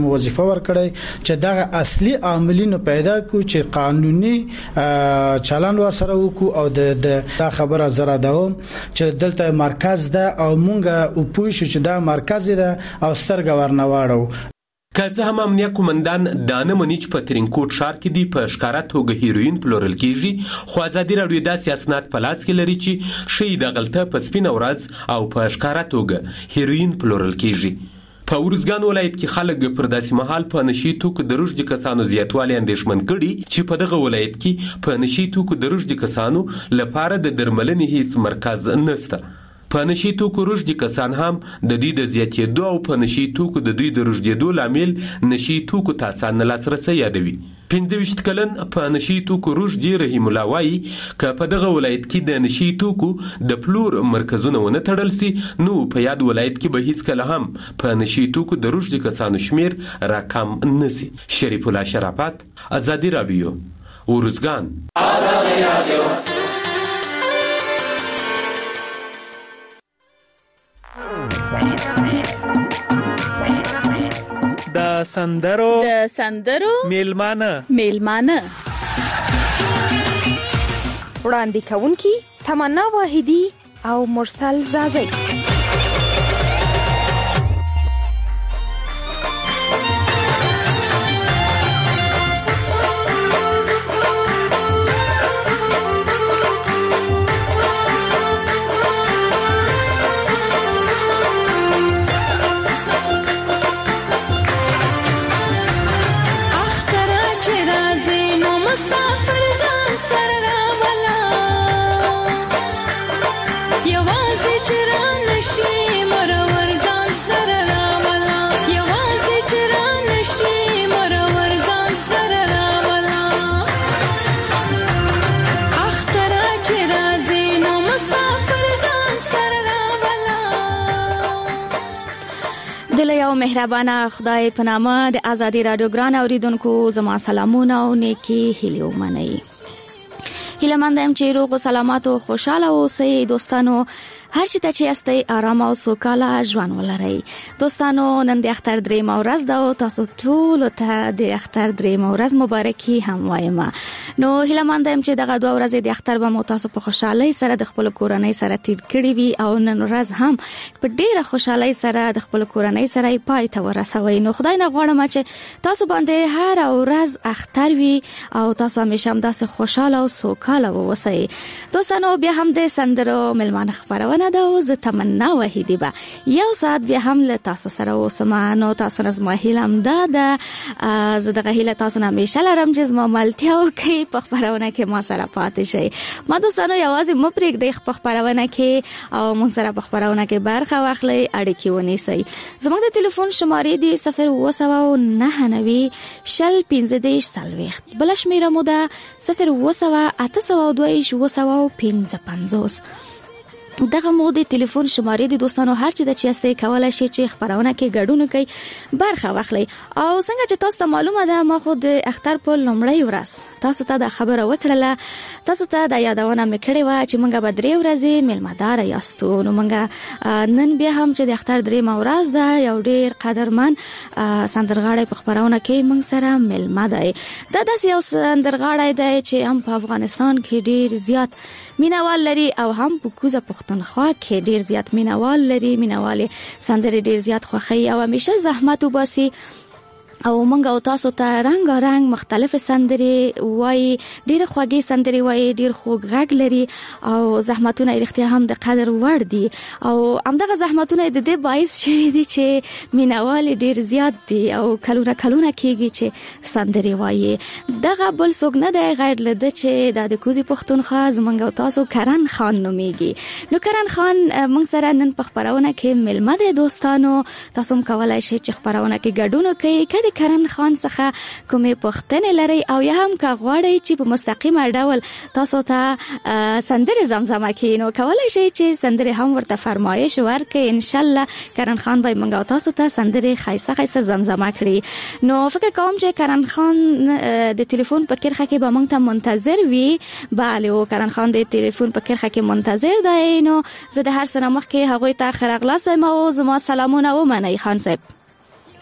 وظیفه ورکړی چې دغه اصلي عاملینو پیدا کو چې قانوني چلند ورسره وکړو او د خبره زره دوم چې دلته مرکز ده او مونږه او پوه شو چې دا مرکز ده او سترګه ورنواړو. که څه هم امنیه قومندان دانه مني چې په ترینکوټ ښار کې دی په ښکاره توګه هیروین پلورل کیږي، خو ازادي راډیو داسې اسناد په لاس کې لري چې ښیي دغلته په سپینه ورځ او په ښکاره توګه هیروین پلورل کیږي. په ارزګان ولایت کې خلک پر داسې مهال په نشي توکو د رشد کسانو زیاتوالی اندېښمن کړي چې په دغه ولایت کې په نشي توکو د رشد کسانو لپاره د درملنې هیڅ مرکز نشته. په نشي توکو رشد کسان هم د دوی د زیاتېدو او په نشي توکو د دوی د رشدېدو لامل نشي توکو ته اسانه لاسرسی یادوي. 25 کلن په نشي توکو رشد رحیم الله وایي که په دغه ولایت کې د نشي توکو د پلور مرکزونه ونه تړل سي نو په یاد ولایت کې به هیڅ کله هم په نشي توکو د رشد کسانو شمیر راکم نسی. شریف الله شرافت، ازادي راډیو، ارزګان. ازادي راډیو. د سندرو میلمانه وړاندې کوونکي تمنا واحدی او مرسل زازی. مهربانه خدای په نامه د ازادي راډیو ګران اوریدونکو زما سلامونه او نیکی هیله ومنئ. هیله مندم چې روغ او سلامت او خوشاله اوسئ دوستانو. هر چی ته چې یاستئ آرام او سوکاله ژوند ولرئ. دوستانو نن د اختر درېیمه ورځ ده او تاسو ټول ته د اختر درېیمه ورځ مبارکي هم وایم. نو هیله مندم چې دغه 2 ورځې د اختر به مو تاسو په خوشحالۍ سره د خپل کورنۍ سره تیر کړی وي او نن ورځ هم په ډیره خوشحالۍ سره د خپل کورنۍ سره پای ته ورسوي. نو خدای نه غواړم چې تاسو باندې هر ورځ اختر وي او تاسو همیشه هم داسې خوشاله او سوکاله اوسئ. دوستانو بیا هم د سندرو میلمانه خبرونه دا او زه تمنا واحدی به یو ساعت بیا هم له تاسو سره اوسم. نو تاسو نه زما هیله همدا ده، زه دغه هیله تاسو نه همیشه لرم چې زما ملتیا وکړئ په خپرونه کې ما سره پاتې شئ. ما دوستانو یوازې مه پرېږدئ په خپرونه کې او موږ سره په خپرونه کې برخه واخلئ، اړیکې ونیسئ. زموږ د تلیفون شمارې دی 07990 1540، بله شمیره مو ده 08082 دغه مو د تلیفون شمارې دي. دوستانو هر چی د چیسته کولای شي چې خبرونه کې ګډون کوي برخه واخلي. او څنګه چې تاسو ته معلومه ده ما خو د اختر په لومړی ورځ تاسو ته د خبره وکړله، تاسو ته د یادونه مې کړې و چې موږ به 3 ورځې میلمه‌دار یاستو. نو موږ نن بیا هم چې د اختر 3مه ورځ ده یو ډیر قدرمن سندرغاړی په خبرونه کې موږ سره میلمه دی. دا داسې یو سندرغاړی دی چې هم په افغانستان کې ډیر زیات مینوال لري او هم په کوزه پښتونخوا کې ډیر زیات مینوال لري. مینوال سندرې ډیر زیات خوښي او همیشه زحمت وباسي او مونږ او تاسو ته رنگ مختلف سندرې وای، ډیر خوږې سندرې وای، ډیر خوږ غږ لري او زحمتونه اړتیا هم د قدر وړ دي او همدغه زحمتونه د دې باعث شوي دي چې مینوال ډیر زیات دي او کلونه کېږي چې سندرې وای. دغه بل څوک نه دی غیر لده چې د کوزي پښتونخوا زمونږ او تاسو کرن خان نوميږي. نو کرن خان مونږ سره نن په خبرونه کې ملمه دي. دوستانو تاسو هم کولای شئ چې خبرونه کې ګډون وکړئ. کرن خان څخه کومې پوښتنې لري او یا هم که غواړئ چې په مستقیمه ډول تاسو ته سندرې زمزمه کړئ نو کولای شئ چې سندرې هم ورته فرمایش ورکړئ. ان شاء الله کرن خان به موږ تاسو ته سندرې خایسته زمزمه کړي. نو فکر کوم چې کرن خان د تلیفون په کرخه کې به موږ ته منتظر وي. bale او کرن خان د تلیفون په کرخه کې منتظر دی. نو زه د هر څه مخکې هغه ته خیر اغلاس او زما سلامونه ومنئ خان صاحب.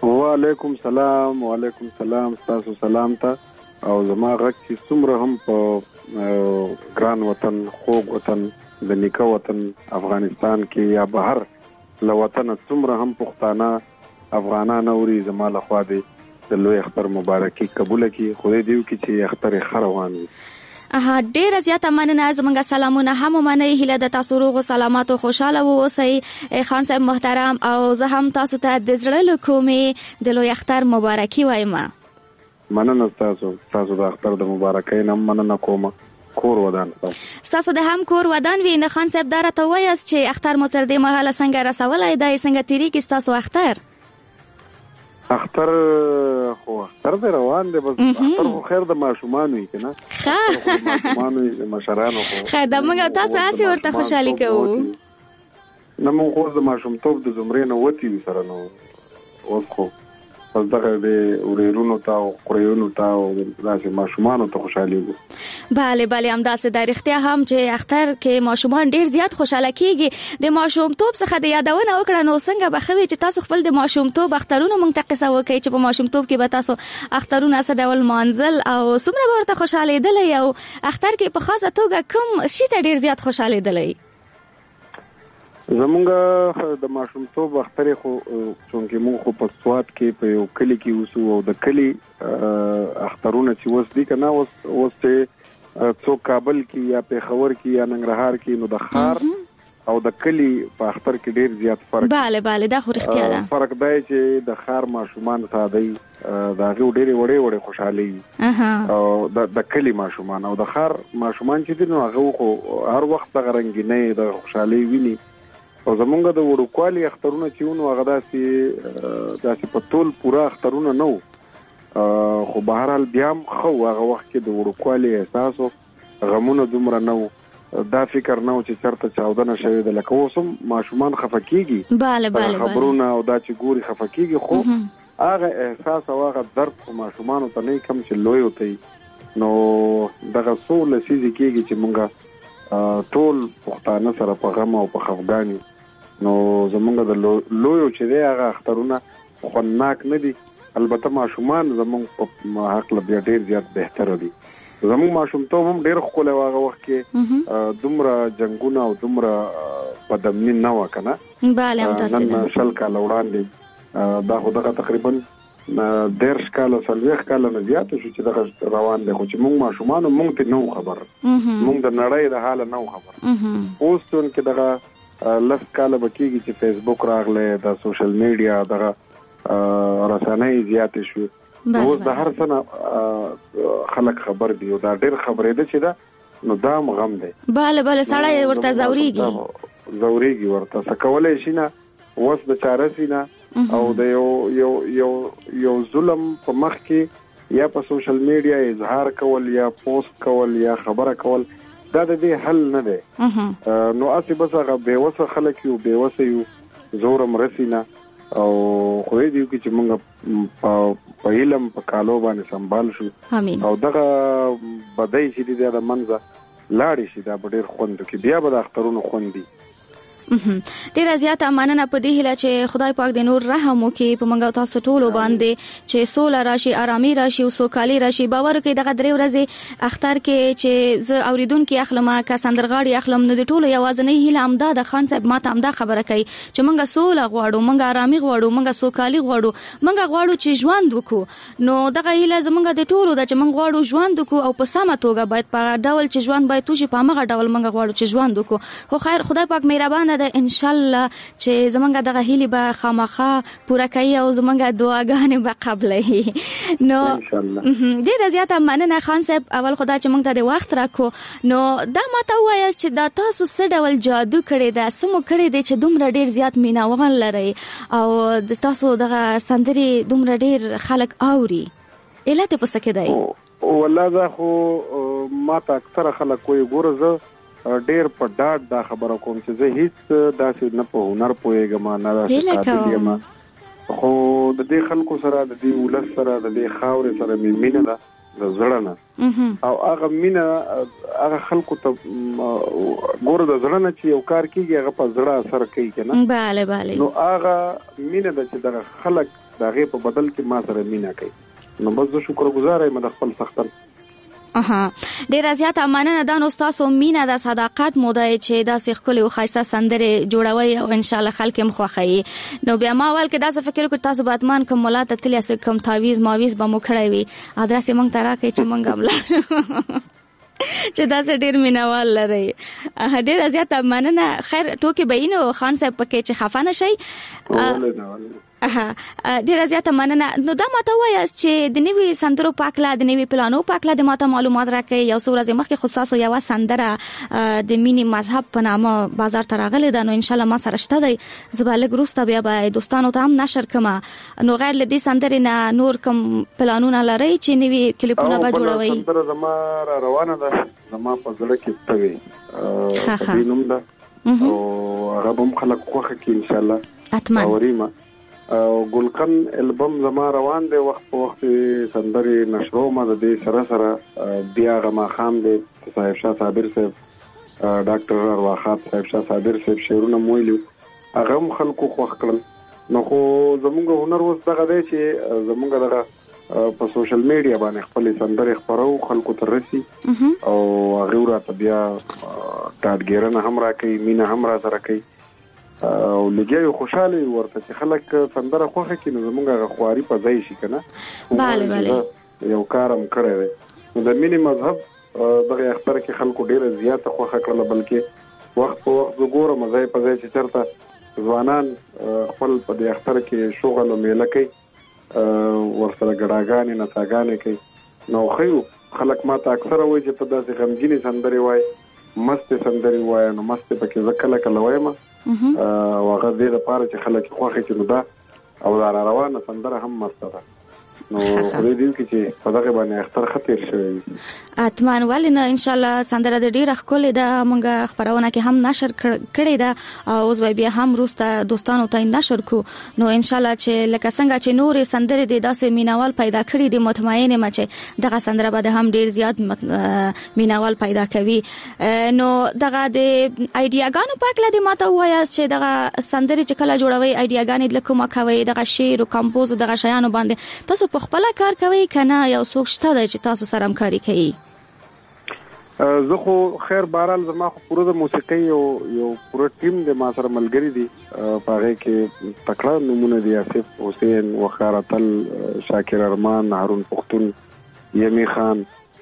وعلیکم سلام تاسو سلام ته او زما غږ چې څومره هم په ګران وطن خوږ وطن د نیکه وطن افغانستان کې یا بهر له وطن څومره هم پښتانه افغانان اوري زما لخوا دی د لوی اختر مبارکي قبول کړي خدای دیو کې چې اختر خروان وي. ډیره زیاته مننه زمونږ سلامونه هم منئ هیله د تاسو روغ او سلامات او خوشاله اوسئ خان صاحب محترم او زه هم تاسو ته د زړه له کومې د لوی اختر مبارکي وایم. مننه تاسو د اختر د مبارکۍ نه مننه کوم. کور ودان تاسو د هم کور ودان وی نه خان صاحب دارته وایاست چې اختر مو تر دې مهاله څنګه رسولای دی څنګه تیری کې تاسو اختر به روان دی بس اختر خو خیر د ماشومان وي کنه ماشومان د مشرانو خو خیر د موږ تاسو اسی ورته خوشالي کوو نه موږ خو د ماشومتوب د زمرې نه وتی سره نو اوس خو پس دغه د ورېرونو ته او قریونو ته او داسې ماشومانو ته خوشحالي وي. بله همداسې د رښتیا هم چې اختر کې ماشومان ډیر زیات خوشاله کیږي د ماشومتوب څخه د یادونه وکړه نو څنګه به خوي چې تاسو خپل د ماشومتوب اخترونو مونږ ته قصه وکړئ چې په ماشومتوب کې به تاسو اخترونه څه ډول مانځل او څومره ورته خوشاله دي او اختر کې په خاصه توګه کوم شي ته ډیر زیات خوشاله دي. زمونږ د ماشومتوب اختر خو څنګه مونږ خو په سواد کې په یو کلی کې اوسو او د کلی اخترونه چې وس دي کنه اوس ته څو کابل کې یا پیښور کې یا ننګرهار کې نو د خار او د کلی په اختر کې ډیر زیات فرق. بله دا خو رښتیا ده. فرق دی چې د خار ماشومان ساده دا غو ډېر وړې خوشحالي او د کلی ماشومان او د خار ماشومان چې دي نو هغه خو هر وخت د رنگینۍ د خوشحالي ویني او زمونږ د وړوکوالي اخترونه چې ونو هغه داسې په ټول پوره اخترونه نه وو خو بهرحال بیا هم ښه و هغه وخت کې د وړوکوالي احساس و غمونه دومره نه و دا فکر نه و چې چېرته چاودنه شوې ده لکه اوس هم ماشومان خفه کېږي خبرونه او دا چې ګوري خفه کېږي خو هغه احساس او هغه درد خو ماشومانو ته نه کم چې لوی وتی نو دغه څو لسیزې کېږي چې مونږ ټول پښتانه سره په غم او په خفګان نو زمونږ د لویو چې دی هغه اخترونه خوندناک نه دي البته ماشومان زمونږ په حق له بیا ډېر زیات بهتره دي. زمونږ ماشومتوب هم ډېر ښکلی و هغه وخت کې دومره جنګونه او دومره بدامني نه وه که نه نن 20 کاله وړاندې دا خو دغه تقریبا 10 کاله 40 کاله نه زیاته شو چې دغه روان دی خو چې مونږ ماشومانو مونږ ته نه خبر مونږ د نړۍ د حاله نه خبر اوس چې دغه 10 کاله به کېږي چې فیسبوک راغلی د سوشل میډیا دغه رسنۍ زیاتې شوې اوس د هر څه نه خلک خبر دي او دا ډېر خبرېده چې ده نو دا هم غم دی. بله سړی ورته ځورېږي ورته څه کولی شي نه اوس د چاره سي نه او د یو ظلم په مخ کې یا په سوشل میډیا اظهار کول یا پوسټ کول یا خبره کول دا د دې حل نه دی نو اسی بس هغه بیوسه خلک یو بیوسه یو زورم رسینا او خو دې کې چې موږ په علم په کالو باندې سنبال شو او دغه بدای چې دې د منځه لاړې شي دا ډېر خوند کې بیا به د اخترونو خوندي. ډیره زیاته مننه په دې هیله چې خدای پاک دې نور رحم وکړي په موږ تاسو ټول باندې چې سوله راشي آرامي راشي او سوکالي راشي. باور کوي دغه درې ورځې اختر کې چې زه اوریدونکو اخلم کا سندرغاړي اخلم نو د ټولو یوازنۍ هیله امدا د خان صاحب ماته امدا خبره کوي چې موږ سوله غواړو موږ آرامي غواړو موږ سوکالي غواړو موږ غواړو چې ژوند وکړو نو دغه هیله زموږ د ټولو د چې موږ غواړو ژوند وکړو او په سمه توګه باید په ډول چې ژوند باید توشي په هغه ډول موږ غواړو چې ژوند وکړو خو خیر خدای پاک مهربان ده ان شاء الله چې زمونږ دغه هیلې به خامخا پوره کوي او زمونږ دعاګانې به قبلوي نو ډېره زیاته مننه خان صاحب اول خدای چې موږ ته د وخت راکړو نو دا ماته ووایاست چې دا تاسو څه ډول جادو کړی ده څه مو کړی دی چې دومره ډېر زیات مینهوال لرئ او د تاسو دغه سندرې دومره ډېر خلک اوري علت یې په څه کې دی؟ والله دا خو ماته اکثره خلک وایي ګوره زه ډېر په ډاډ دا خبره کوم چې زه هیڅ داسې نه په هنر پوهېږم نه داسې قابل یم خو د دې خلکو سره د دې ولس سره د دې خاورې سره مې مینه ده د زړه نه او هغه مینه هغه خلکو ته ګوره د زړه نه چې یو کار کېږي هغه په زړه اثر کوي که نه بله نو هغه مینه ده چې دغه خلک داغه په بدل کې ما سره مینا کوي. نو بس زه شکرګزار یم د خپل سختن. ډیر زیات مننه دا نو تاسو مینا د صداقت موده چې دا سیخ کلی او خاصه سندره جوړوي او ان شاء الله خلک هم خوخی. نو بیا ما ول کې دا څه فکر کو تاسو باتمان کوم مولات تل اس کم تعویز ماویز به مو کړی وي ادرس مونږ ترا کې چې مونږ املا چې دا څه ډیر مینوال لري. ډیر زیات مننه. خیر ټوکې بینو خان صاحب پکې چې خفانه شي. ډیر زیات مننه. نو دا ماته وایي چې د نوې سندرو پاکله د نوې پلانو پاکله د ماته معلومات راکړي. یو څو ورځې مخکې خصوصا یو سندره د مینی مذهب په نامه بازار ته راغله ده. نو ان شاء الله ما سره شته دی زبالګ روسته بیا به دوستانو ته هم نشر کما. نو غیر لدی سندرې نه نور کوم پلانونه لري چې نوې کلیپونه به جوړوي؟ سندره زما روانه ده زما په زړه کې توي په نوم ده او هغه هم خلک خوخه کې ان شاء الله اتمن اوريما. ګلقن البم زما روان دی وخت په وخت سندري نشرو ما د دې سره سره بیا غما خام دی صاحب شاه صابر صاحب ډاکټر ارواخات صاحب شاه صابر صاحب شعرونه مویلو هغه هم خلکو خوښ کړل. نو خو زموږ هنر وس دغه دی چې زموږ دغه په سوشل میډیا باندې خپل سندري خبرو خلکو ته رسي او هغه راته بیا ډاډګیرنه هم راکې مینا هم را سره کوي او لګي خوشاله ورته چې خلک سندره خوخه کینو زمونږه خواري په ځای شي کنه. bale یو کارم کړی دی. نو د مینی مذهب دغه اختر کې خلکو ډیره زیاته خوخه کړل بلکې وخت په وخت وګورم ځای په ځای چې چرته ځوانان خپل په دې اختر کې شغل او میله کوي ورسره ګډاګانې نڅاګانې کوي. نو خو خلک ماته اکثره وایي چې په داسې غمجنې سندرې وایي مست سندرې وایي. نو مست پکې ځکه کله کله وایم هغه دې لپاره چې خلک خوښ کړي نو دا او دا روانه سندره هم مست ده. نو خو دې چې په دغه باندې اختر خطر شوی اتمن ولنه ان شاء الله سندره د ډیر خپل د مونږه خبرونه کې هم نشر کړی ده او اوس بیا هم روسته دوستانو ته نشر کو. نو ان شاء الله چې لکه څنګه چې نور سندره د داسې مینوال پیدا کړی دي مطمئنه ما چې دغه سندره به هم ډیر زیات مینوال پیدا کوي. نو دغه د ایډیاګانو پاکله د ماته وایي چې دغه سندره چې کله جوړوي ایډیاګانې لکه ما کوي دغه شعر او کمپوز دغه شیانو باندې تاسو په خپل کار کوي کنه یو څوک شته چې تاسو سره همکاري کوي؟ زه خو خیر بهرحال زما خو پوره د موسیقۍ یو پوره ټیم د ما سره ملګری دي په هغه کې تکړه نمونه دي آصف حسین وقار اتل شاکر ارمان هارون پختون یمی خان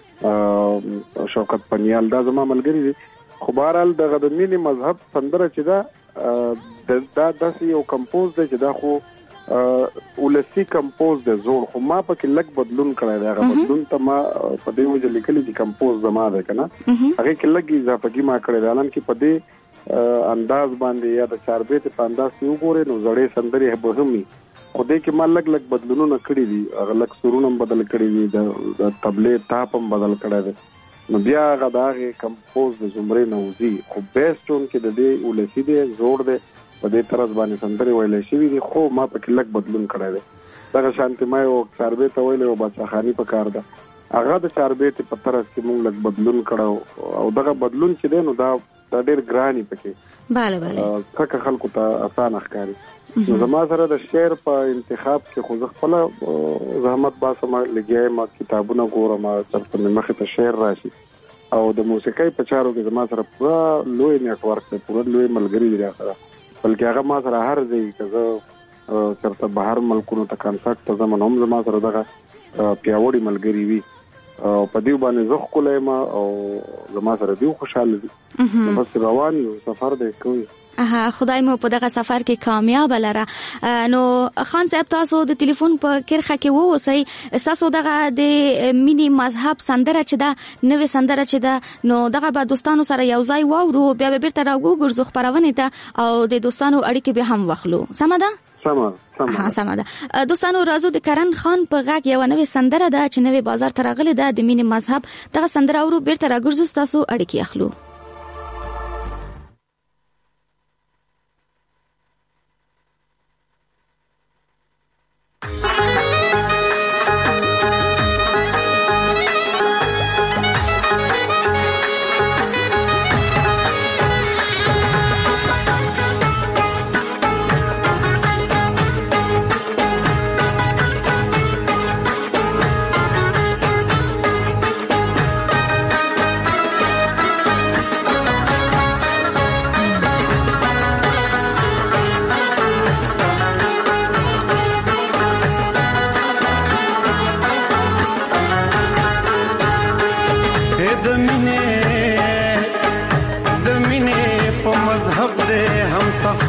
شوکت پنیال دا زما ملګری دي. خو بهرحال دغه د مینی مذهب سندره چې دا داسې یو کمپوز دی چې دا خو ولسی کمپوز د زوړ خو ما پکې لګ بدلون کړی دی. هغه بدلون ته ما په دې وجه لیکلي چې کمپوز زما ده کنه هغه کې لګ اضافه کی ما کړی دی. الان کې په دې انداز باندې یا د چار بیت په انداز یو ګورې نو زړې سندري به همي خو دې کې ما لګ بدلونونه کړی دي. هغه لګ سرونه بدل کړی دي د تبلې تاپ هم بدل کړی دی. نو بیا هغه دغه کمپوز د زمرې نوزي خو بیس ټون کې د دې ولسی دی زوړ دی په دې طرز باندې سندري ویلې شوی دي خو ما پکې لګ بدلون کړی دی. دغه شانتي ما یو چاربه ته ویلې او بچخانی په کار ده هغه د چاربه ته په طرز کې مونږ لګ بدلون کړو او دغه بدلون چې دی نو دا ډېر ګرانی پکې څنګه خلکو ته آسان ښکاري. نو زما سره د شعر په انتخاب کې خو خپل زحمت باسم لګیای ما کتابونه ګورم ترڅو مخه ته شعر راشي او د موسیقۍ په چارو کې زما سره پوره لوی نیټورک دی پوره لوی ملګری دی سره بلکې هغه ما سره هر ځای کزه چرته بهر ملکونو ته کانسرت ته زمون هم زما سره دغه پیاوړي ملګری وي او په دې باندې زه خپل ما او زما سره دی خوشاله دي. بس روان یو سفر دی کوي. خدای مو په دغه سفر کې کامیاب لره. نو خان صاحب تاسو د ټلیفون په کرخه کې ووسی تاسو دغه د مینی مذهب سندره چې دا نوې سندره چې دا نو دغه به دوستانو سره یو ځای واورو بیا به بیرته راوګرځو خبرونه ته او د دوستانو اړیکې به هم واخلو. سمه ده؟ سمه ده. دوستانو راځو د کرن خان په غږ یو نوې سندره ده چې نوې بازار ته راغلې ده د مینی مذهب دغه سندره اورو بیرته راګرځو تاسو اړیکې اخلو.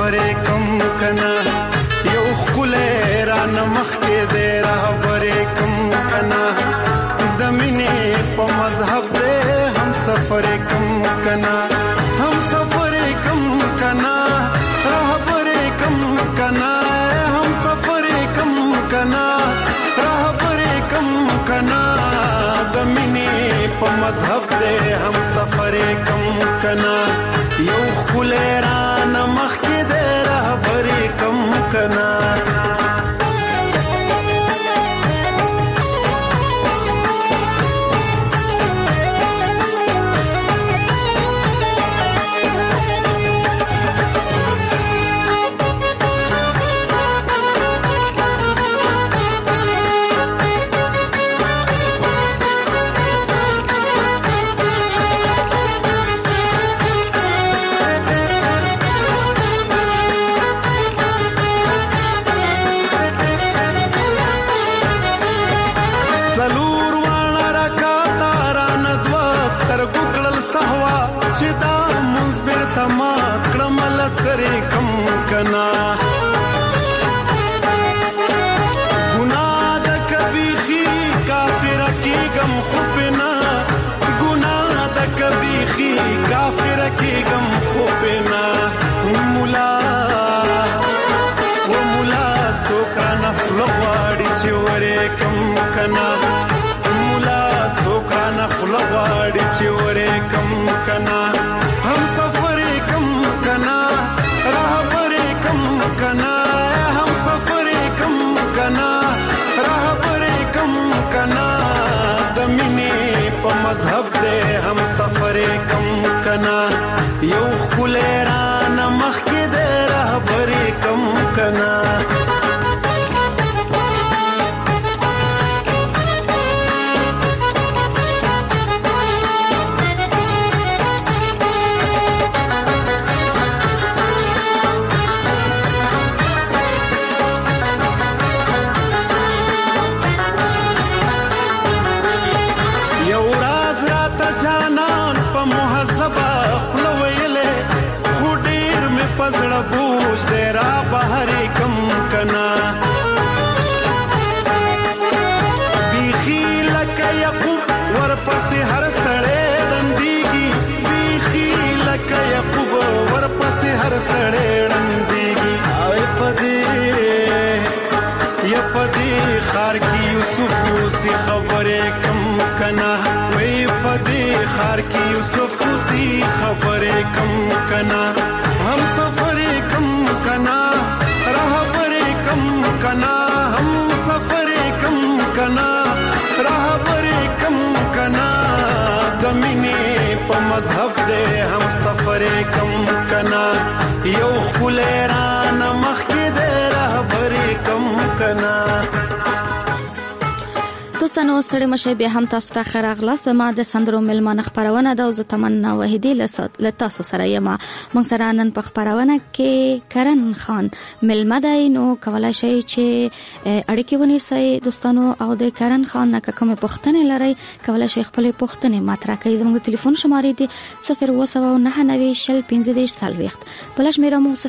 سفرې کم کنا یو خلې را نمخ کې دې رهبرې کم کنا د مینې په مذهب دې هم سفرې کم کنا هم سفرې کم کنا رهبرې کم کنا هم سفرې کم کنا رهبرې کم کنا د مینې په مذهب دې هم سفرې کم کنا یو خلې را نمخ کې دې رهبرې کم کنا یو خلې را نمخ کې دې رهبرې کم کنا خار کی یوسف سی خبرې کم کنا وې پدې خار کی یوسف سی خبرې کم کنا هم سفرې کم کنا رهبرې کم کنا هم سفرې کم کنا رهبرې کم کنا د مینې په مذهب دې هم سفرې کم کنا یو خلې را نمخ کې دې رهبرې کم کنا دوستانو ستړي مشه به هم تاسو ته خراغلاست ما د سندرو ملمان خبرونه د ز تمنا وحیدی ل تاسو سره یم موږ سره نن په خبرونه کې کرن خان ملمدای نو کولای شي چې اړیکې ونیسي دوستانو او د کرن خان نه کوم پوښتنه لري کولای شي خپل پوښتنه مطرح کړئ زموږ ټلیفون شماره دی 0099015 بلش میرمو 00822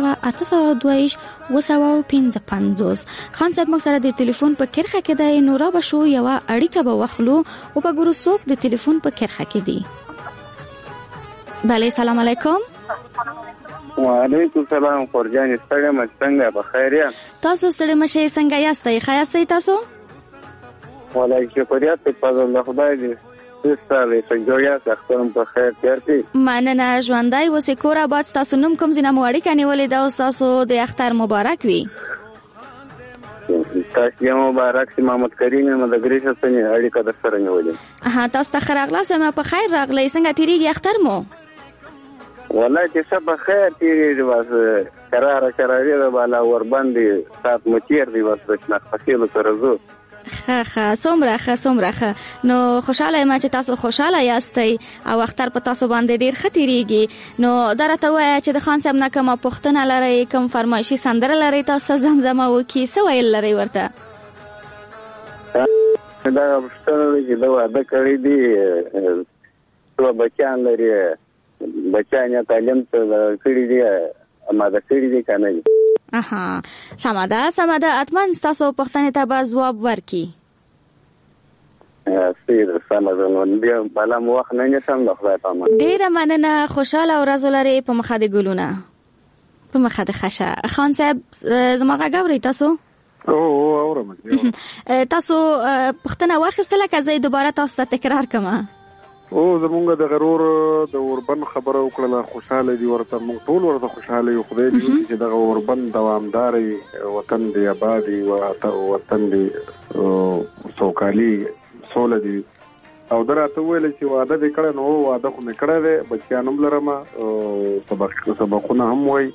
خان صاحب موږ سره د ټلیفون په کرخه کې دی نو را بشو یو اړیکه به وخلو او په ګورو څوک د ټلیفون په کرخه کې دی. بله سلام علیکم. وعلیکم السلام خورجان ستړی مې څنګه په خیر یا تاسو ستړی مې څنګه یاستئ خیاستئ تاسو ولای شکریہ په فضل خدای دې ستاسو څنګه اخترم په خیر تیارتي مننه ژوندۍ وسې کور آباد تاسو نوم کوم ځنه مو اړیکه نیولې دا تاسو د اختر مبارک وي تاسو یې مبارک سي محمد کریم مدګری څخه اړیکه در سره نیولې تاسو ته خراغلا سم په خیر راغلی څنګه تیریږي اختر مو والله چې سب خیر تیریږي واس قرار بالا ور باندې سات متیر دی واس د نقصېلو ترزو ښه څومره نو خوشاله یم چې تاسو خوشاله یاستئ او اختر په تاسو باندې ډیر ختیریږي نو درته وای چې د خان صاحب نه کومه پوښتنه لري کوم فرمایشي سندره لري تاسو زمزمه وکي څه ویل لري ورته دا پوښتنه چې دا واده کړی دی څو بچیان لري بچیان تعلیم ته کړی دی اماده کړی دي کنه. سماده اتمن تاسو پښتنې ته به ځواب ورکړي. سیر سماده نو بیا بل مو وخت نه نشم د خدای په امان. ډیره مننه، خوشاله ورځ ولرئ. په مخه د ګلونه، په مخه د خشه. خان صاحب زما غږ اورئ تاسو؟ اورم. تاسو پښتنه واخیستله که زه دوباره تاسو ته تکرار کړم؟ زمونږ د غرور د اوربند خبره وکړه، خوشاله دي ورته، موږ ټول ورته خوشاله یو. خدای دې وکړي چې دغه اوربند دوامداري، وطن دې آبادي، وطن دې سوکالي سوله دي. او دراته ویل چې واده دې کړه، نو واده خو مې کړی دی، بچیان هم لرم، سبقونه هم وایي،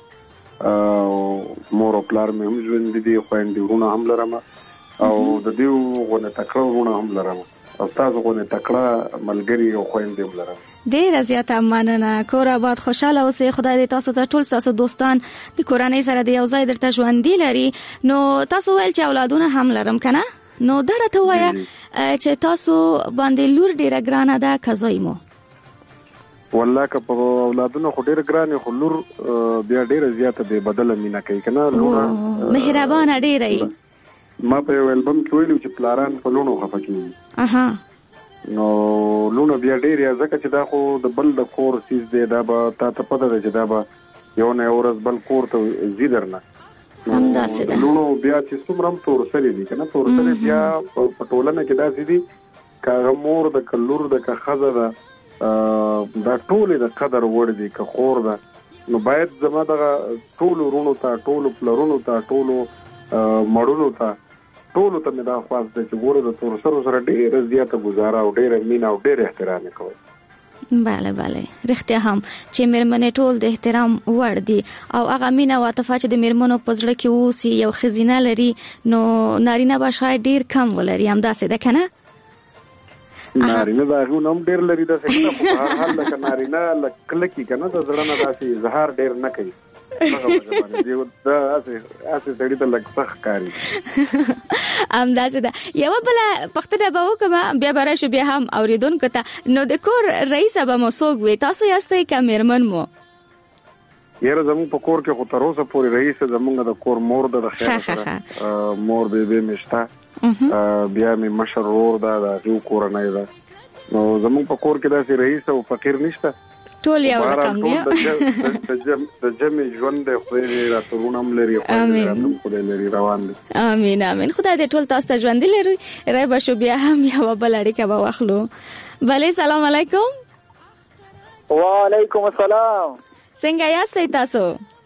مور او پلار مې هم ژوندي دي، خویندې ورونه هم لرم، او د دې غونې تکړه ورونه هم لرم، او تاسو غونې تکړه ملګري او خویندې هم لرم. ډیره زیاته مننه. کور آباد، خوشاله اوسئ. خدای دې تاسو ته ټول تاسو دوستان د کورنۍ سره د یو ځای درته ژوندي لري. نو تاسو ویل چې اولادونه هم لرم کنه؟ نو درته وایا چې تاسو باندې لور ډیره ګرانه ده که زوی مو؟ والله که په اولادونو خو ډیره ګرانه، خو لور بیا ډیره زیاته به بدله مینا کوي کنه. لور مهربانه ډیره. ما په یو البم کې ویلو چې پلاران په لونو خفه کیږي. نو لونه بیا ډیره ځکه چې دا خو د بل د کور سیز دی، دا به تا ته پته ده چې دا به یو نه ورځ بل کور ته زیدرنه همداسې ده. لونو بیا چې څومره هم تورسري دي کنه، تورسري بیا په ټولنه کې داسې دي که مور د کلور د که ښځه ده، دا ټولې د قدر وړ دي، که خور ده. نو باید زما دغه ټولو ورونو ته، ټولو پلرونو ته، ټولو مړونو ته، ټولو ته مې دا خواست دی چې ګوره د تورسرو سره ډېره زیاته ګزاره او ډېره مینه او ډېر احترام یې کوئ. بله رښتیا هم چې مېرمنې ټول د احترام وړ دي، او هغه مینه او عاطفه چې د مېرمنو په زړه کې اوسي یو ښځینه لري، نو نارینه به شاید ډېر کم ولري. همداسې ده که نه؟ نارینه د هغونه هم ډېر لري، داسې نه، خو په هر حال لکه نارینه کلکي که نه، د زړه نه داسې اظهار ډېر نه کوي. همداسې ده. یوه بله پوښتنه به وکړم، بیا به راشو بیا هم اورېدونکو ته. نو د کور رئیسه به مو څوک وي؟ تاسو یاستئ که مېرمن مو؟ یاره زموږ په کور کې خو تر اوسه پورې رئیسه زموږ د کور مور ده. د خیر سره مور بیبي مې شته، بیا مې مشر ورور ده، د هغې کورنۍ ده. نو زموږ په کور کې داسې رئیس او فقیر نشته، ټول یو رقم دی. د جمع ژوند دی، خدای دې راته ورونه هم لري، خدای لري روان دی. امین امین. خدای دې ټول تاسو ته ژوندي لري. رای به شو بیا هم یوه بله اړیکه به واخلو. بلې سلام علیکم. وعلیکم السلام. څنګه یاستئ تاسو؟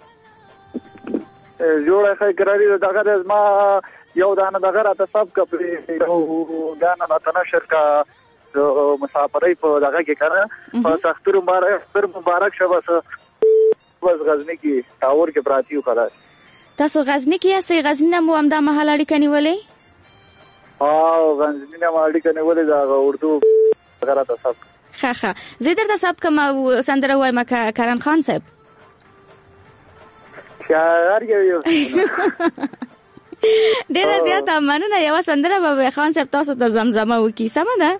جوړه ښه ګراري دغه زما یو دانه دغه راته سب کپړې یو دانه راته نشر کا مسافرۍ په دغه کې کنه په تختر مبارک شبه بس غزنی کې تاور کې پراتیو خلاص. تاسو غزنی کې یاستئ؟ غزنی نه مو همدا مهال اړیکه نیولې؟ غزنی نه مو اړیکه نیولې، دا اردو دغه راته سب. ښه زه درته ثبت کوم سندره وایم که کرن خان صاحب؟ شاعر یو ډیره زیاته مننه. یوه سندره به خان صاحب تاسو ته زمزمه وکړي، سمه ده؟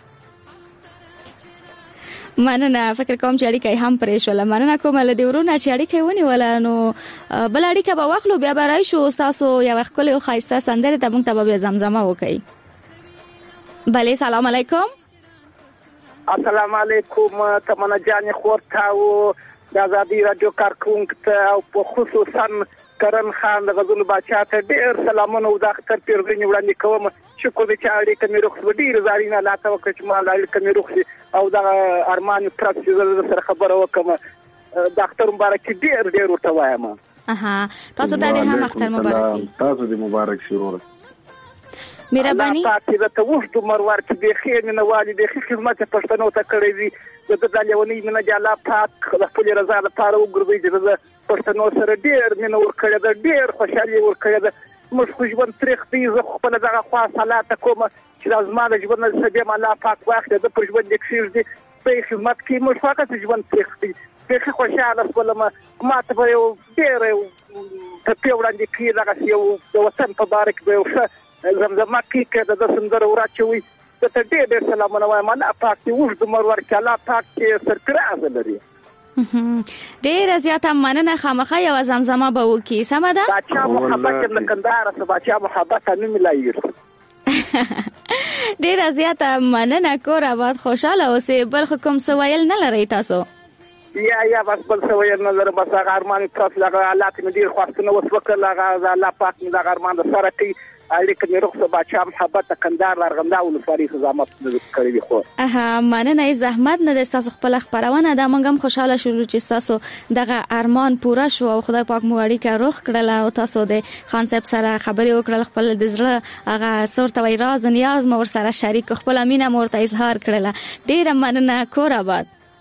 مننه. فکر کوم چې اړیکه هم پرې شوله. مننه کوم له دې ورونه چې اړیکه ونیوله. نو بل اړیکه به واخلو، بیا به راشو ستاسو یوه ښکلې او ښایسته سندرې ته موږ ته به بیا زمزمه وکړئ. بلې سلام علیکم. السلام علیکم. تمنا جان خور ته او د ازادي رادیو کارکونکو ته او په خصوصا کرن خان د غزل بادشاہ ته ډېر سلامونه او د اختر پیرزنې وړاندې کوم. شکر دې چې اړیکه مې روخ ډېر زارینه لا ته وکړه چې ما اړیکه مې روخ او د ارمان پرس سره خبره وکم. د اختر مبارک ډېر ورته وایم. تاسو ته دې هم اختر مبارک. تاسو دې مبارک شي ورور. مهرباني. الله پاک دې ته وښد مرور چې د خیر نه والي د خدمت پښتنو ته کړی وي. د دالونی نه د الله پاک د خپل رضا لپاره وګرځي چې د پښتنو سره ډېر مینه ورکړی ده، ډېر خوشحالي ورکړی ده. موږ خو ژوند تریخ دی، زه خپل دغه خوا صلات کوم چې لازم د ژوند نه سبب الله پاک واخلي د پر ژوند کې دې په خدمت کې موږ فقط ژوند تریخ دی. په خوشاله ولما ما ته یو ډېر په پیوړاندې کې دغه یو د وطن په بارک به زمزمه کې د سندره ورچوي. ته ډېر سلامونه وایم. الله پاک دې وښد مرور کې، الله پاک دې سرکراز لري. ډېر زیاته مننه. خامخا یو زمزمه به وکي. سمه ده؟ باچا محبت د کندهار څخه باچا محبت نه ملایي. ډېر زیاته مننه. کور آباد خوشاله اوسئ. بل کوم څه ویل نه لرئ تاسو؟ یا بس بل څه ویل نه لرم. بس هغه ارمان تاسو لغه الله ته ډېر خواستنه وسوکل. هغه الله پاک مې د ارمان د سره کوي. اړیکه مې رخصه باچا محبت د کندهار لارغنده ولسوالۍ زحمت کړی دی. خو مننه. زحمت نه د تاسو خپل خبرونه د موږ هم خوشاله شو چې تاسو دغه ارمان پوره شو او خدای پاک مو اړیکه روغ کړل او تاسو د خان صاحب سره خبرې وکړل. خپل د زړه هغه صورت وای راز نیاز مو ور سره شریک خپل امینه مورته اظهار کړل. ډیره مننه. کور آباد.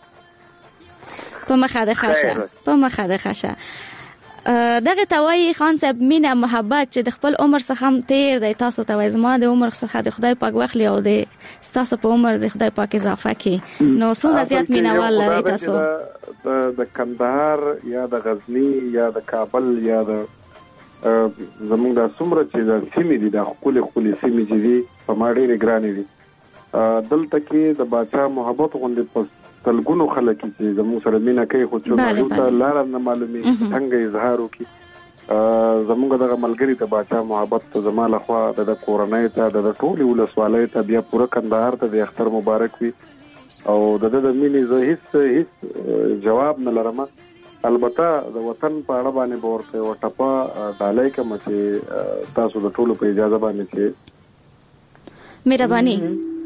په مخه د خاشه په مخه د خاشه دغه توای خان صاحب مینه محبت چې د خپل عمر څخه هم تیر دی. تاسو ته وای زما د عمر څخه د خدای پاک واخلي او د تاسو په عمر د خدای پاک اضافه کړي. نو څونه زیات مینوال لري تاسو د کندهار یا د غزنی یا د کابل یا د زموږ د څومره چې د سیمې دي د خپل سیمې چې دي په ما ډېرې ګرانې دي. دلته کې د باچا محبت غوندې په تلګونو خلک چې زموږ سره مینا کوي خو چې ته لار نه معلومي څنګه اظهار وکي. زموږ دغه ملګری ته باچا محبت ته زماله خو د کورنۍ ته د ټولې ولسوالۍ ته بیا پوره کندهار ته د اختر مبارک وي. او د مینې زه هیڅ جواب نه لرم. البته د وطن په اړه باندې ورته وټپه ډالۍ کوم چې تاسو د ټولو په اجازه باندې چې مهرباني.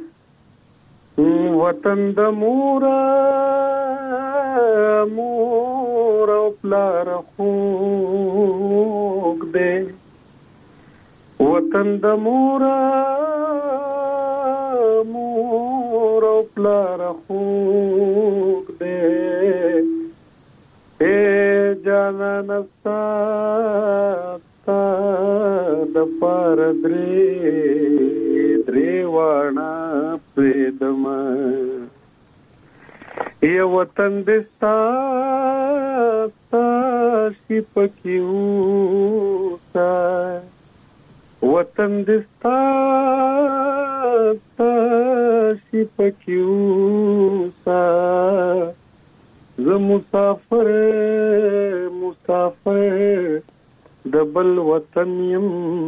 وطن د مور او پلار خوږ دی. وطن د مور او پلار خوږ دی. اے جانان ستا د پار درې وانا پریدم. یہ وطن دستا شی پکیوسا. وطن دستا شی پکیوسا. ز مسافر د بل وطن یم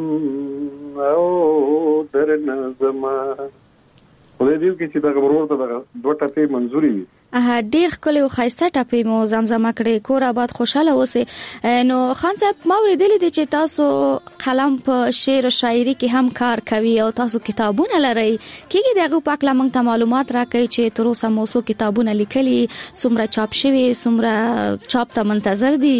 او درنه زما. خدای دې وکړي چې دغه ورور ته دغه دوه ټپې منظوري وي. ډېر ښکلي او ښایسته ټپې مو زمزمه کړې. کور آباد خوشاله اوسئ. نو خان صاحب ما اورېدلي دي چې تاسو قلم په شعر او شاعري کې هم کار کوي او تاسو کتابونه لرئ. کېږي د هغو په هکله موږ ته معلومات راکړئ چې تر اوسه مو څو کتابونه لیکلي، څومره چاپ شوي، څومره چاپ ته منتظر دي؟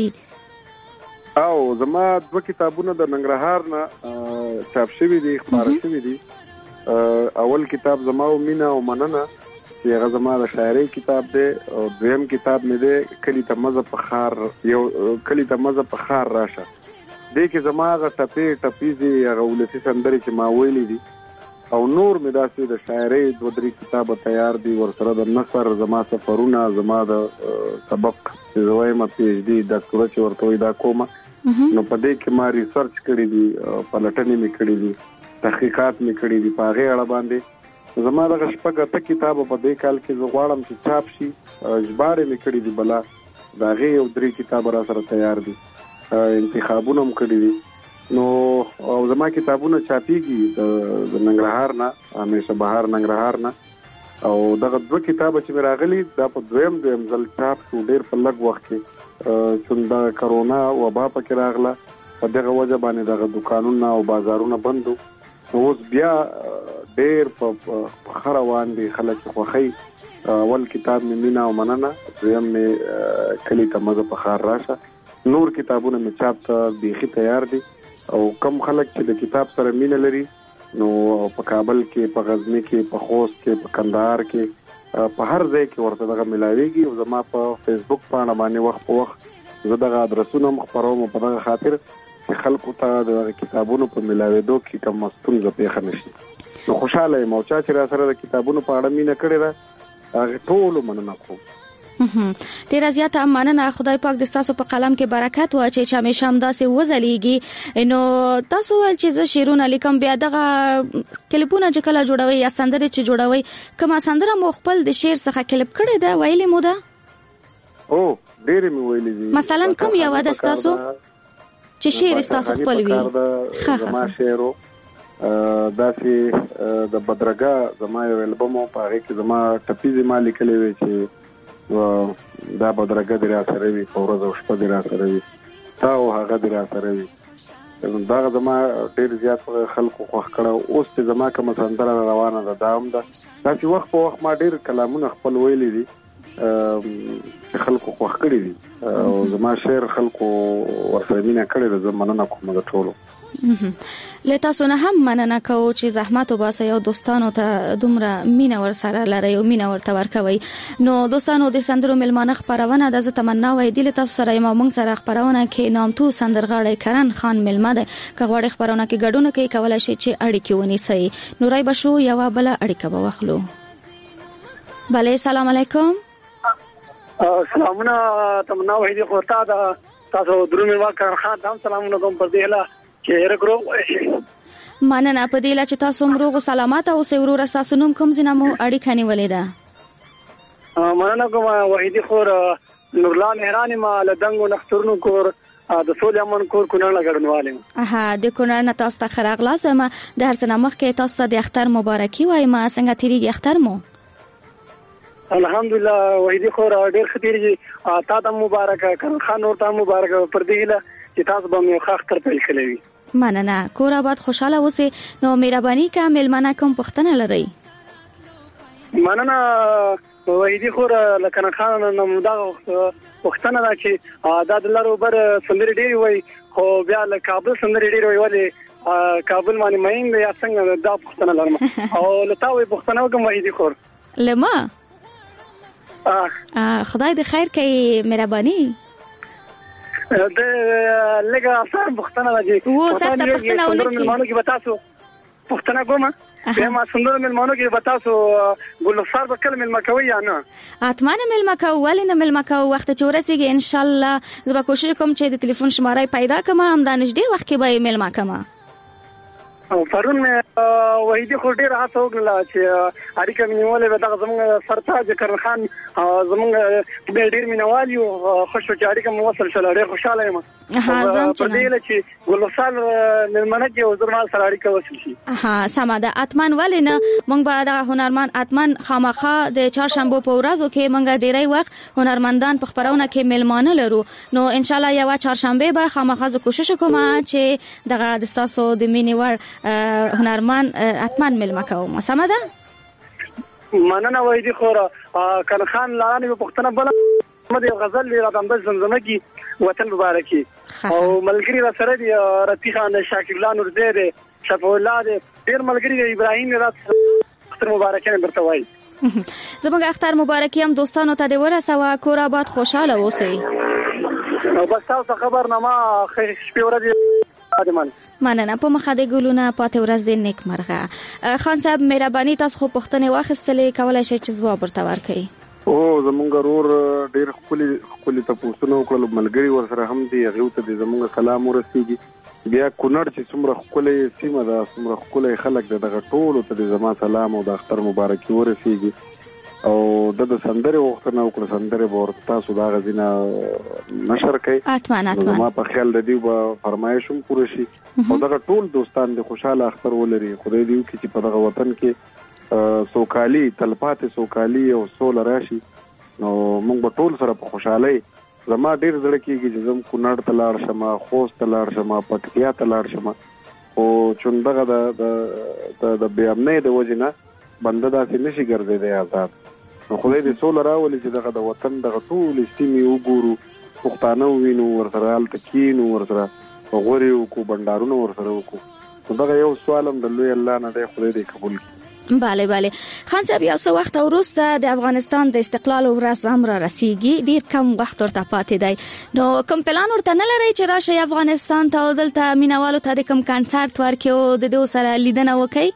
او زما 2 کتابونه د ننګرهار نه چاپ شوي دي، خپاره شوي دي. اول کتاب زما او مینا او مننه چې هغه زما د شاعري کتاب دی، او دویم کتاب مې دی کلی ته مزه په خار، یو کلی ته مزه په خار راشه. دې کې زما هغه ټپیزي هغه ولسي سندرې چې ما ویلي دي، او نور مې داسې د شاعري 2-3 کتابه تیار دي. ورسره د نثر زما سفرونه، زما د سبق چې زه وایم PhD ډاکټره چې ورته وایي دا کومه، نو په دې کې ما ریسرچ کړی دي، پلټنې مې کړې دي، تحقیقات مې کړي دي په هغې اړه باندې. زما دغه 6 کتابه په دې کال کې زه غواړم چې چاپ شي. ژباړې مې کړي دي، بلا د هغې یو 3 کتابه را سره تیار دي، انتخابونه هم کړي دي. نو او زما کتابونه چاپیږي د ننګرهار نه، همیشه بهار ننګرهار نه. او دغه 2 کتابه چې مې راغلي دا په دویم ځل چاپ شو، ډېر په لږ وخت کې، چون د کرونا وبا پکې راغله، په دغه وجه باندې دغه دکانونه او بازارونه بندو. اوس بیا ډېر په ښه روان دي، خلک خوښوي. اول کتاب مې مینا او مننه، دویم مې کلی ته مزه په خار راشه. نور کتابونه مې چاپ ته بیخي تیار دي. او کم خلک چې د کتاب سره مینه لري، نو په کابل کې، په غزنی کې، په خوست کې، په کندهار کې، په هر ځای کې ورته دغه ملاویږي. او زما په فیسبوک پاڼه باندې وخت په وخت زه دغه ادرسونه هم خپروم په دغه خاطر چې خلکو ته د کتابونو په ملاوېدو کې کوم ستونزه پیښه نشي. نو خوشاله یم. او چا چې را سره د کتابونو په اړه مینه کړې ده، هغه ټولو مننه کوم. ډیره زیاته مننه. خدای پاک د تاسو په قلم کې برکت واچي چې همیشه هم داسې وځلیږي. نو تاسو ول چې زه شعرونه لیکم، بیا دغه کلیپونه چې کله جوړوي یا سندرې چې جوړوي، کومه سندره مو خپل د شعر څخه کلیپ کړې ده، ویلې مو ده؟ او ډېر مې ویلې دي. مثلا کوم یو د تاسو چې شعر تاسو خپل وی زما شعر داسې د بدرګه زما یو البوم په هغه کې زما ټپي زما لیکلې وی چې دا بدرګه د راسره وی په ورځ او شپه د راسره وی تا او هغه د راسره وی دا زما ډېر زیات خلکو خوښ کړه. اوس چې زما کوم سندره روانه ده دا هم ده داسې وخت په وخت ما ډېر کلامونه خپل ویلي دي چې خلکو خوښ کړي دي او زما شعر خلکو ورسره مینه کړې ده. زه مننه کوم د ټولو له تاسو نه هم مننه کوم چې زحمت وباسئ او دوستانو ته دومره مینه ورسره لرئ او مینه ورته ورکوي. نو دوستانو د سندرو ملمانه خبرونه د زه تمنا وای د تاسو سره ما موږ سره خبرونه کې نامتو سندرغاړی کرن خان ملمه ده که غواړي خبرونه کې ګډون کوي کولای شي چې اړیکې ونیسئ. نورای بشو یو بل اړیکه به واخلو. بله السلام علیکم. سلامونه تمنا وای دي خو تاسو درو مې وا کرن خان هم سلامونه کوم پر دیلا چې رګرو مننه په دې لا چې تاسو روغ او سلامت او سورور تاسو نوم کوم ځنه مو اړیکه نیولې ده؟ مننه کوم وحیدی خور نورلا مهرانی ما لدنګو نخترونو کور د سولې امن کور کونړ لګړنوالم. د کونړ نه تاسو ته خراغ لازم د هر څه مخ کې تاسو ته د اختر مبارکي وایم. څنګه تیریږي اختر مو؟ الحمدلله وحیدی خور ډیر خطیری تا ته مبارک کرن خان اور ته مبارک پر دې له چې تاسو به مې خاخ تر پیل کړی. مننه کور آباد خوشاله اوسئ. نو مهرباني کا ملمنه کوم پښتنه لري؟ مننه وحیدی خور لکه خان نو دا پښتنه دا چې دا د لارو بر سندري ډیری وای خو بیا له کابل سندري ډیری وای ولې کابل باندې مین یا څنګه دا پښتنه لرم او لته وای پښتنه کوم وحیدی خور لما خدای دې خیر کوي مهرباني د لګه اثر پښتنه راځي و سره پښتنه ونکي ملمانو کې بتاسو پښتنه کومه به ما سندر ملمانو کې بتاسو ګلفار به کله ملمکوي یا نه اتمنه ملمکو ولې نه ملمکو وخت چې ورسیږي ان شاء الله زه به کوشش کوم چې د ټلیفون شماره پیدا کړم هم د نږدې وخت کې به ملمکم. او پرون وحیدی خو ډیر هڅه وکړه چې اړیکه مې نیولې و دا زموږ سرتاج کرن خان زموږ ډیر مینوال یو خوشو چې اړیکه مو وصل شول ډیر خوشاله یم. زم چې دې چې ګلوسال نلمنه کې او زرمال سره اړیکه وصل شي. سماده اتمن ولې نه مونږ به د هنرمند اتمن خامخا د چهارشنبه په ورځو کې مونږ ډیری وخت هنرمندان په خبرونه کې ملمانه لرو. نو ان شاء الله یو چهارشنبه به خامخا کوشش کوم چې دغه د تاسو د مینیور هنرمند اتمن ملمکو. سماده مننه وحیدی خور کرن خان لانی په پښتنه بل مده غزل را دمد زمزمه کی وطن مبارکي او ملګری را سره دی رتی خان شاکر الله نور زید شفو الله دی ډیر ملګری ابراهیم را اختر مبارکي برته وای. زموږ اختر مبارکي هم دوستانو ته دی ورسوه. کور آباد خوشاله اوسئ. بس تاسو خبرنامه شپې ورځ مننه په مخه د ګلونه پاتې ورځ د نیک مرغه. خان صاحب مهرباني تاسو خو پښتنه واخستلې کولای شئ چې ځواب ورته ورکړئ. زمونږ رور ډیر خپل تاسو نو کول ملګری ور سره هم دی هغه ته زمونږ سلام ورسیږي. بیا کونړ چې څومره خپل سیمه ده څومره خپل خلک دغه ټول ته زما سلام او د اختر مبارکي ورسیږي. او د سندره وختونه وکړه سندره ورته تاسو دا غزینه نشر کړئ. اتمنه ما په خیال د دې په فرمایشم پوره شي او دغه ټول دوستان د خوشاله اختر ولري. خدای دې وکړي چې په دغه وطن کې سوکالي تلپاتې سوکالي او سول راشي. نو موږ به ټول سره په خوشحالي زما ډیر زړه کېږي چې زم کونړ ته لاړ شم خوست ته لاړ شم پکتیا ته لاړ شم او چون دغه د بې امنۍ د وجې نه بنده داسې نشي ګرځېدی آزاد. نو خدای دې سوله راولي چې دغه د وطن دغه ټولې سیمې وګورو پښتانه ووینو ورسره هلته کښېنو ورسره غورې وکړو بنډارونه ورسره وکړو. نو دغه یو سوال هم د لوی الله نه دی خدای دې قبول کړي. بله خان صاحب یو څه وخت وروسته د افغانستان د استقلال ورځ هم را رسیږي. ډیر کم وخت ورته پاتې دی. نو کوم پلان ورته نه لرئ چې راشئ افغانستان ته او دلته مینوالو ته د کوم کنسرت ورکړئ او د دوی سره لیدنه وکړئ؟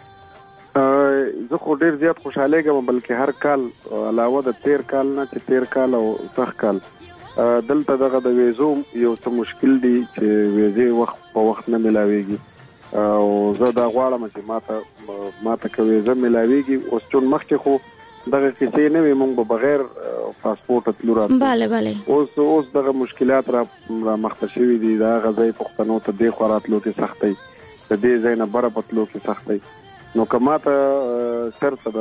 زه خو ډیر زیات خوشاله یم بلکې هر کال علاوه د تیر کال نه چې تیر کال او سخت کال دلته دغه د ویزو یو څه مشکل دی چې ویزې وخت په وخت نه ملاویږي او زه دا غواړم چې ماته که ویزه ملاویږي اوس چون مخکې خو دغه کیسې نه وي مونږ به بغیر پاسپورت تلو راځو. bale اوس دغه مشکلات را مخته شوي دي. دا غځي پښتنو ته د خوراتلو کې سختي د دې ځای نه بره پتلو کې سختي. نو کماته شرط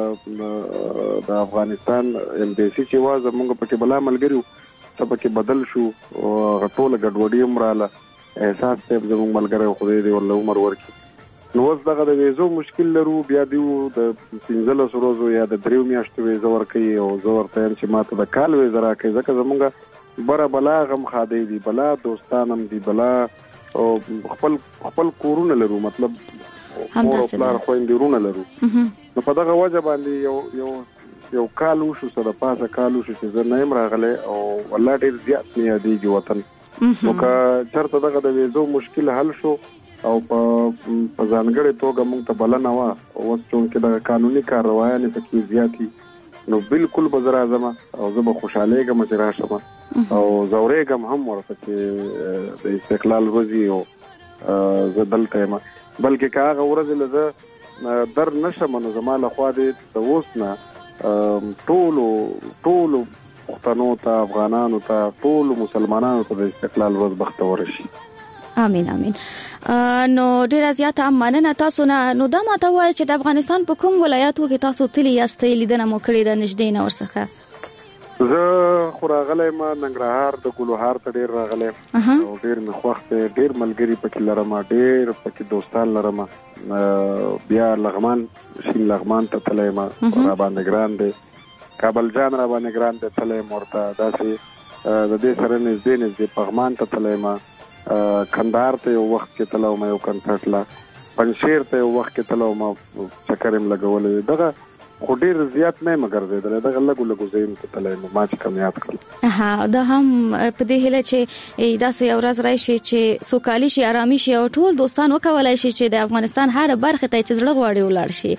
د افغانستان امبیسي چې واز موږ پکې بلا ملګریو ته پکې بدل شو او غټول غډوډي امراله احساس ته زموږ ملګری خو دې ول عمر ورکی. نو اوس دغه د ویزو مشکل لرو. بیا دیو د 15 ورځو یا د 3 میاشتو ویزه ورکي او زه ورته چې ماته د کال ویزه راکړي ځکه زموږ بره بلا غم خادي دي بلا دوستانم دي بلا او خپل کورونه لرو مطلب همداسې پلار خويندرونه لرو. نو په دغه وجه باندې یو کال وشو سره پاسه کال وشو چې زه نه يم راغله او والله ډیر زیات نه یادېږي وطن. نو که چرته دغه د ویزو مشکل حل شو او په ځانګړې توګه موږ ته بلنه وا او چې د قانوني کاروایانو پکې زیاتی نو بالکل به زه راځم او زه به خوشاله ګم چې راشم او زورېږم هم ورته چې د استقلال ورځي او زه دلته یم. بلکې کاغه ورځ لزه در نشم نو زماله خو دې د اوس نه ټولو پښتنو ته افغانانو ته ټولو مسلمانانو ته د استقلال ورځ بختور شي. امين. نو ډیر زیاته مننه تاسو نه. نو دا ماته وایي چې د افغانستان په کوم ولایتو کې تاسو تللی یاستئ لیدنه مو کړې ده نږدې نه ورڅخه؟ زه خو راغلی ما ننګرهار د ګلوهار ته ډیر راغلی او ډیر مې خوښ دی. ډیر ملګري پکې لرم ډیر پکې دوستان لرم. بیا لغمان شین لغمان ته تللی ما را باندې ګران دی. کابل جان را باندې ګران دی تللی ورته داسې د دې سره نږدې پغمان ته تللی ما. کندهار ته یو وخت کې تلو ما یو کنسرت لا. پنځشیر ته یو وخت کې تلو ما چکر هم لګولې. دغه خو ډیر زیات نه مګر دی دغه لګو زین ته تللی ما چې کم یاد کړل. دا هم په دې هله چې داسې یو ورځ راشي چې سوکالي شي آرامي شي او ټول دوستان وکولای شي چې د افغانستان هر برخه ته چې زړه غواړي ولاړ شي.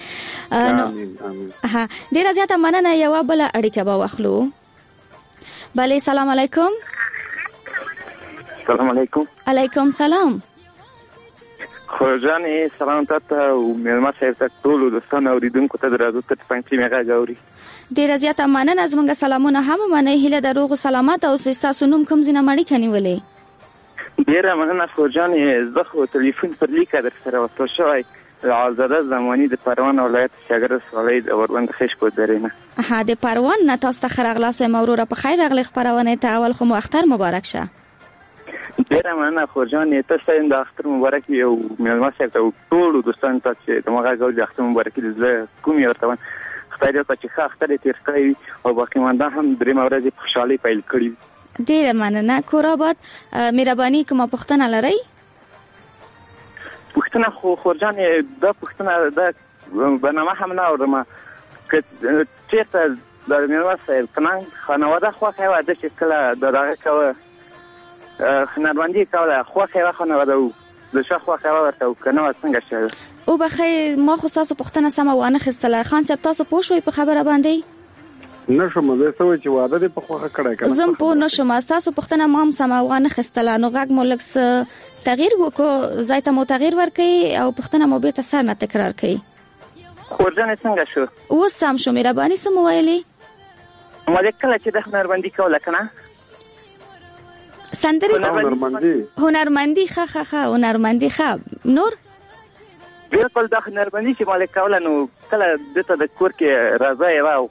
ډیر زیاته مننه. یو بل اړیکه به واخلو. بله سلام علیکم. السلام علیکم. علیکم سلام. خورجان سلام ته او مېلمه صاحب ته ټول دوستانو اوریدونکو ته درازو ته پنځه میغه غوري. ډیر زیاته مننه. زمونږ سلامونه هم منه. هله دروغ سلامات او تاسو نوم کوم زینه مړی کني ولې؟ ډیر مننه خورجان. زه خو ټلیفون پر لیکه در سره وصل شوی. عزاده زمانی د پروان ولایت شګر سوالید اوروند خیش کو درینه. د پروان نه تاسو ته خرغلاس مورور په خیر اغلی خبرونه ته اول خو مو اختر مبارک شه. ډیر مننه خورجان. تاسو د اختر مبارک یو مېلمه صاحب ته ټول دوستان ته چې دماغه غوړي د اختر مبارک دې کوم یو ورته خدای دې چې ښه اختر تیر کړی او باقي مانده هم درې مورځي په خوشحالي پیل کړی. ډیر مننه. کورابات مهرباني کومه پښتنه لري؟ پښتنه خو خورجان دا پښتنه دا برنامه هم نه اورم که چیرته د مېلمه صاحب کنه خانواده خو خو د چې کله دغه کوه خنرمندی کوله خو خو خانواده او د شخو خو ورته کنه څنګه شي او بخیر ما خو تاسو پښتنه سم وانه خستله. خان صاحب تاسو پوښوي په خبره باندې؟ نشم زه سوي چې واده دې په خوخه کړای کنه. زم په نشم تاسو پښتنه ما هم سم وانه خستله. نو غږ مولکس تغییر وکړو زایته مو تغییر ورکړي او پښتنه مو به تاسو نه تکرار کړي. خورجان څنګه شو؟ و سم شو مهرباني سم ویلي. ما کله چې د خنرمندی کوله کنه سندري هنرمندي ښه هنرمندي ښه نور بالکل د هنرمندي چې مالک کوله نو کله دته د کور کې راځي او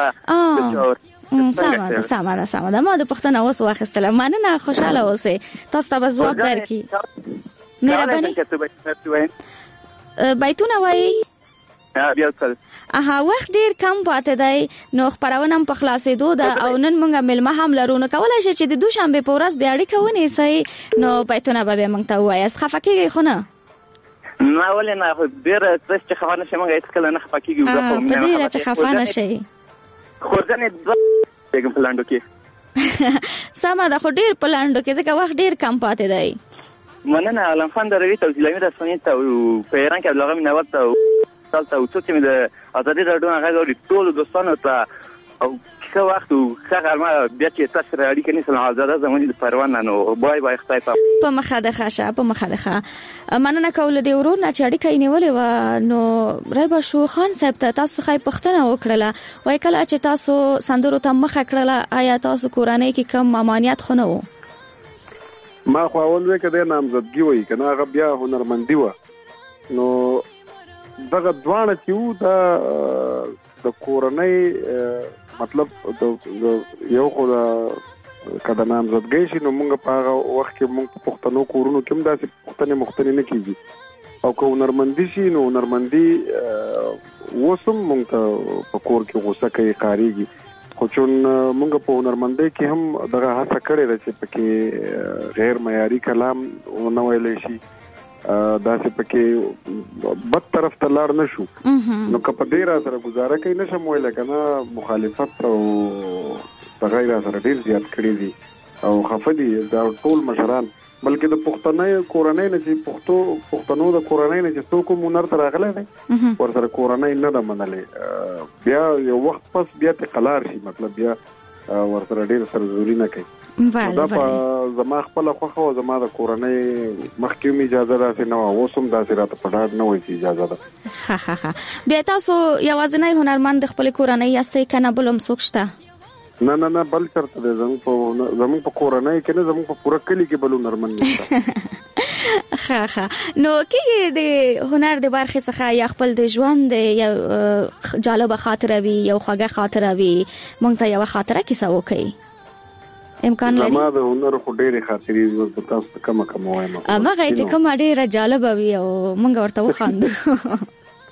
خوخه سمه ما د پښتنه اوس واخستله. مننه خوشاله اوسئ. تاسو ته جواب درکې مهرباني. بیتونه وایي بالکل. وخت ډیر کم پاتې دی نو خبرونه په خلاصېدو ده او نن موږ ملما هم لرو. نو کولای شي چې د دوشنبه په ورځ بیا اړیکه ونیسئ نو بیتونه به موږ ته وایاست. خفه کیږئ خو نه؟ نه ولې نه ډیر چې خبر نشم موږ هیڅ کله نه خفه کیږو. په دې چې خفه نشئ خورځنه دغه پلاندو کې سمه ده. خو ډیر پلاندو کې ځکه وخت ډیر کم پاتې دی. مننه علم خان دروي توزیلامي رسنۍ ته په ایران کې لغم نه ورته تاسو څه چې د ازادي راډیو هغه ټول دوستانو ته او څه وخت څه غرمه بیا چې تاسو سره اړیکه نیسم آزاده زمونږ د پروانه نو بای خدای په مخه ده خاشه په مخه ده مننه کول دی ورور نه چې اړیکه نیولې و نو رایبا شو خان صاحب ته تاسو خای پښتنه وکړه وای کله چې تاسو سندرو ته مخه کړله آیا تاسو کورانه کې کم امانیت خو نه وو ما خو اول وکړه د نامزدګي وای کنه هغه بیا هنرمندي و نو دغه دوانه چې وو د کورنۍ مطلب یو خو کله نامزدګي شي نو موږ په هغه وخت کې موږ پښتنو کورونو کې هم داسې پښتنې مختنې نه کیږي او که هنرمندي شي نو هنرمندي وسم موږ ته په کور کې غوسه کوي قاریږي خو چون موږ په هنرمندۍ کې هم دغه هڅه کړې ده چې پکې غیر معیاري کلام ونه ویلی شي داسې پکې بد طرف ته لاړ نشو نو که په دې را سره ګزاره کوي نشم ویلی که نه مخالفت او دغه را سره ډېر زیات کړي دي او خفه دي دا ټول مشران بلکې د پښتنۍ کورنۍ نه چې پښتنو د کورنۍ نه چې څوک هنر ته راغلی دی ورسره کورنۍ نه ده منلې بیا یو وخت پس بیا ته قلار شي مطلب بیا ورسره ډېر سرزوري نه کوي دا په زما خپله خوښه وه زما د کورنۍ مخکې هم اجازه داسې نه وه اوس هم داسې راته په ډاډ نه وایي چې اجازه ده بیا تاسو یوازینی هنرمند د خپلې کورنۍ یاستئ که نه بل هم څوک شته نه بل چرته دی زموږ په کورنۍ کې نه زموږ په پوره کلي کې بل هنرمند نشته ښه نو کېږي د هنر د برخې څخه یا خپل د ژوند یو جالبه خاطره وي یو خوږه خاطره وي موږ ته یوه خاطره کیسه وکړئ امکان لري زما د هنر خو ډېرې خاطرې زه تاسو ته کومه وایم هغه چې کومه ډېره جالبه وي او موږ ورته وخاندو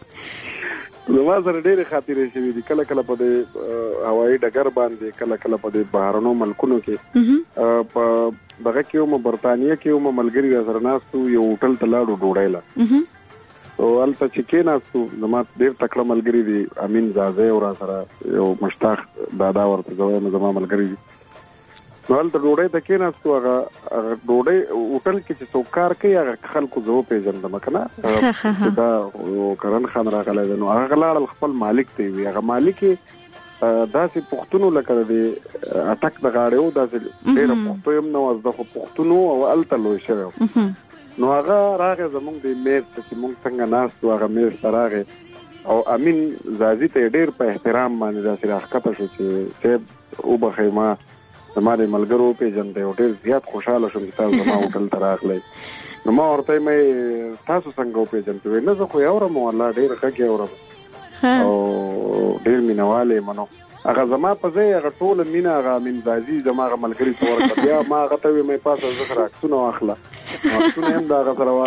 زما سره ډېرې خاطرې شوي دي کله کله په د هوایي ډګر باندې کله کله په د بهرنو ملکونو کې په دغه کې هم برطانیه کې هم ملګري را سره ناستو یو هوټل ته لاړو ډوډۍ له او هلته چې کېناستو زما ډېر تکړه ملګري دي امین زازی او را سره یو مشتاق دادا ورته زه وایم زما ملګري دي نو هلته ډوډۍ ته کېناستو هغه ډوډۍ هوټل کې چې څوک کار کوي هغه خلکو زه وپېژندم که نه دا کرن خان راغلی دی نو هغه لاړل خپل مالک ته وي هغه مالک یې داسې پښتون لکه د اټک د غاړې و داسې ډېره پښتو هم نه وه زده خو پښتون و او هلته لوی شوی نو هغه راغی زموږ د میز ته چې موږ څنګه ناست وو هغه میز ته راغی او امین زازي ته یې ډېر په احترام باندې داسې راښکته شو چې صاحب وبخئ ما زما د ملګرو وپېژندی او ډېر زیات خوشحاله شوم چې تاسو زما هوټل ته راغلی نو ما ورته وایم تاسو څنګه وپېژندئ وایي نه زه خو یې اورم والله ډېر غږ یې اورم او ډېر مینهوال یم نو هغه زما په ځای هغه ټوله مینه هغه امین زازي زما هغه ملګري ته ورکړه بیا ما هغه ته ویې پاسه زه سره عکسونه واخله عکسونه هم د هغه سره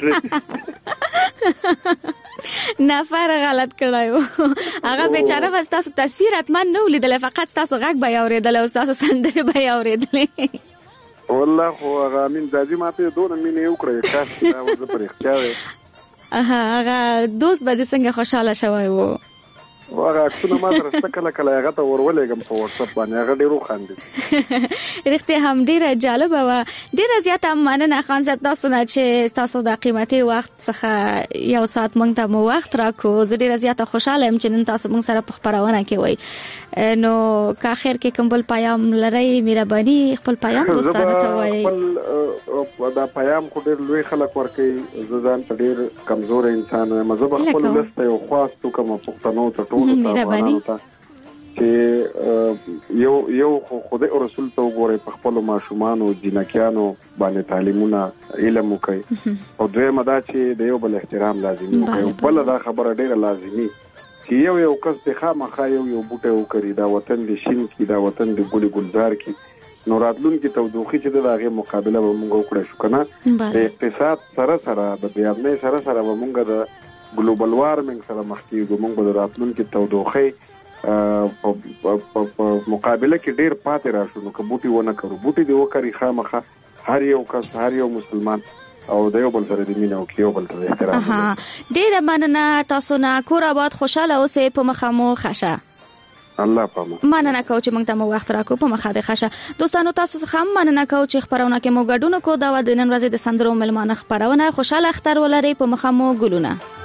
واخیستل نفر غلط کړی و هغه بیچاره به ستاسو تصویر حتما نه ولیدلی فقط ستاسو غږ به یې اورېدلی او ستاسو سندرې به یې اورېدلې والله خو هغه امین زازي ما ته دونه مینه یې وکړه کاش چې دا زه په رښتیا ویم هغه دوست به دې څنګه خوشحاله شوی و هغه عکسونه ما سره شته کله کله هغه ته ورولېږم په واتساپ باندې هغه ډېر وخاندي رښتیا هم ډېره جالبه وه ډېره زیاته مننه خان صاحب تاسو نه چې ستاسو د قیمتي وخت څخه یو ساعت موږ ته مو وخت راکړو زه ډېره زیاته خوشحاله یم چې نن تاسو موږ سره په خپرونه کې وئ نو که اخر کې کوم بل پیام لرئ مهرباني خپل پیام دوستانو ته وایئ دا پیام خو ډېر لوی خلک ورکوي زه ځان ته ډېر کمزوری انسان یم زه به خپل ولس ته یو خواست وکړم پښتنو ته مهرباني چې یو خدای او رسول ته وګورئ په خپلو ماشومانو جینکیانو باندې تعلیمونه علم وکړئ او دویمه دا چې د یو بل احترام لازمي وکړئ بله دا خبره ډېره لازمي چې یو کس د خامخا یو بوټی وکري دا وطن د شین کي دا وطن د ګلي ګلزار کي نو راتلونکي تودوخي چې د هغې مقابله به موږ وکړی شو که نه د اقتصاد سره د بېعدمۍ سره به موږ د ګلوبل وارمنګ سره مخ کېږو موږ به د راتلونکي تودوخۍ په مقابله کې ډېر پاتې راشو نو که بوټي ونه کړو بوټي دې وکري خامخا هر یو کس هر یو مسلمان او د یو بل سره د مینه او یو بل ته احترام ډېره مننه تاسو نه کور آباد خوشحاله اوسئ په مخه مو ښه الله پامه مننه کوم چې موږ ته مو وخت راکړو په مخه د ښه دوستانو تاسو څخه هم مننه کوم چې خبرونه کې مو ګډون کو دا د نن ورځې د سندرو ملمانه خبرونه خوشاله اختر ولري په مخه مو ګلونه